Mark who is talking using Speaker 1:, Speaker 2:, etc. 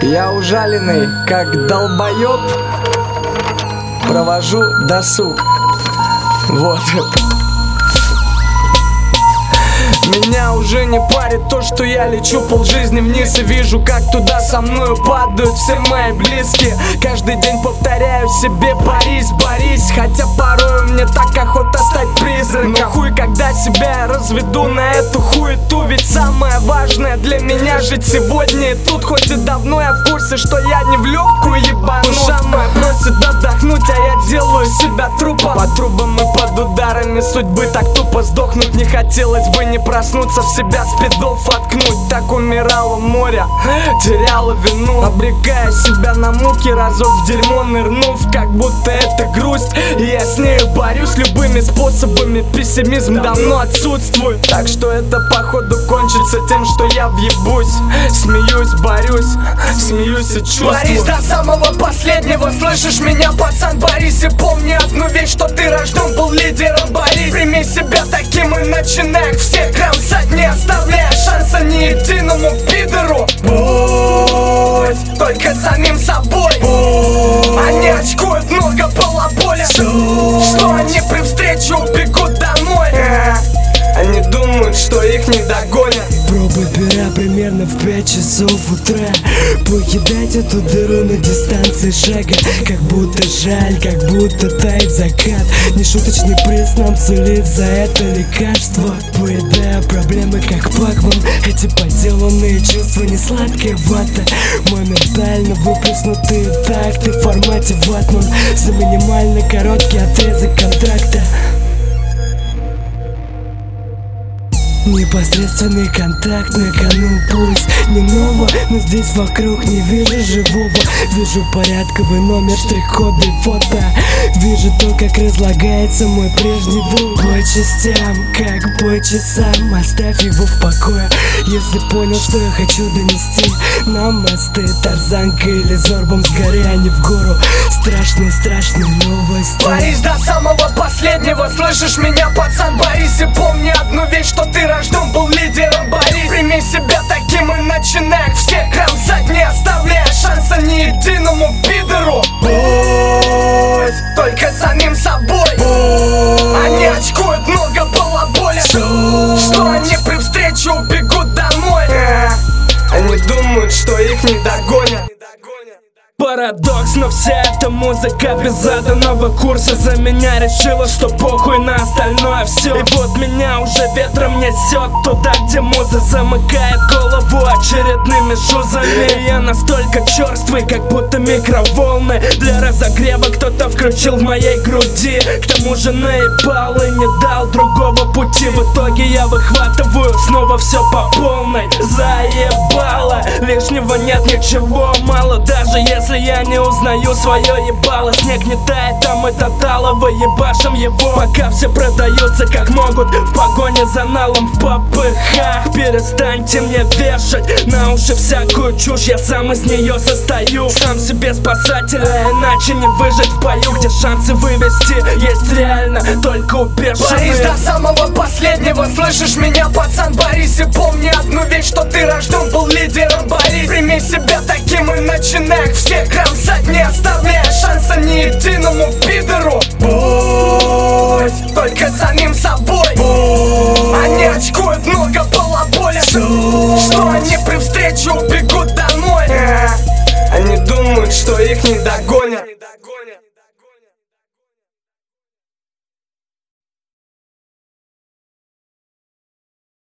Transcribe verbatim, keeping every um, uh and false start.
Speaker 1: Я ужаленный, как долбоёб, провожу досуг. Вот. Меня уже не парит то, что я лечу полжизни вниз и вижу, как туда со мною падают все мои близкие. Каждый день повторяю себе: борись, борись. Хотя порою мне так охота стать призраком. Но хуй, когда себя я разведу на эту хуету. Ведь самое важное для меня жить сегодня и тут. Хоть и давно я в курсе, что я не в легкую ебану. Душа моя просит отдохнуть, а я делаю себя трупом. По трубам и под ударами судьбы так тупо сдохнуть не хотелось бы, не проснуться, в себя спидов воткнуть. Так умирало море, теряло вину, обрекая себя на муки, разок в дерьмо нырнув. Как будто это грусть, и я с нею борюсь любыми способами. Пессимизм давно отсутствует, так что это походу кончится тем, что я въебусь. Смеюсь, борюсь, смеюсь и чувствую.
Speaker 2: Борись до самого последнего, слышишь меня, пацан? Борись и помни одну вещь, что ты рожден был лидером. Борись, прими себя таким и начинай всех кромсать, не оставляя шанса ни единому пидору. Будь только самим собой. Будь. Они очкуют много балаболя, что они при встрече убегут домой. Они думают, что их не догонят.
Speaker 3: Пробы пера примерно в пять часов утра. Покидать эту дыру на дистанции шага. Как будто жаль, как будто тает закат. Нешуточный приз нам сулит за это лекарство. Поедая проблемы как Пакман. Эти поделанные чувства не сладкая вата. Моментально выплеснутые такты в формате ватман. За минимально короткий отрезок контракта. Непосредственный контакт, на кону пульс. Не ново, но здесь вокруг не вижу живого. Вижу порядковый номер, штрих-коды и фото. Вижу то, как разлагается мой прежний двор. По частям, как по часам. Оставь его в покое, если понял, что я хочу донести. На мосты, тарзанка или зорбом с горы, а не в гору. Страшные, страшные новости.
Speaker 2: Борись до самого последнего, слышишь меня, пацан? Борись и помни одну вещь, что ты рожден был лидером. Борись, прими себя таким и начинай всех кромсать, не оставляя шанса ни единому пидору. Будь только самим собой. Будь. Они очкуют много балаболя, что они при встрече убегут домой.
Speaker 1: Они думают, что их не догонят.
Speaker 3: Парадокс, но вся эта музыка без заданного курса за меня решила, что похуй на остальное все. И вот меня уже ветром несет туда, где муза замыкает голову очередными шузами. И я настолько черствый, как будто микроволны. Для разогрева кто-то включил в моей груди. К тому же наебал и не дал другого пути. В итоге я выхватываю снова все по полной. Заебало, лишнего нет ничего, мало даже если Если я не узнаю свое ебало. Снег не тает, а мы тоталово ебашим его. Пока все продаются как могут, в погоне за налом, в попыхах. Перестаньте мне вешать на уши всякую чушь, я сам из нее состою. Сам себе спасателя, иначе не выжить в бою, где шансы вывести есть реально только у бешеных.
Speaker 2: Борись до самого последнего, слышишь меня, пацан? Борись и помни одну вещь, что ты рожден был лидером. Борись, прими себя таким и начинай всех кромсать, не оставляя шанса ни единому пидору. Будь только самим собой. Будь. Они очкуют много балаболя, что они при встрече убегут домой.
Speaker 1: Они думают, что их не догонят.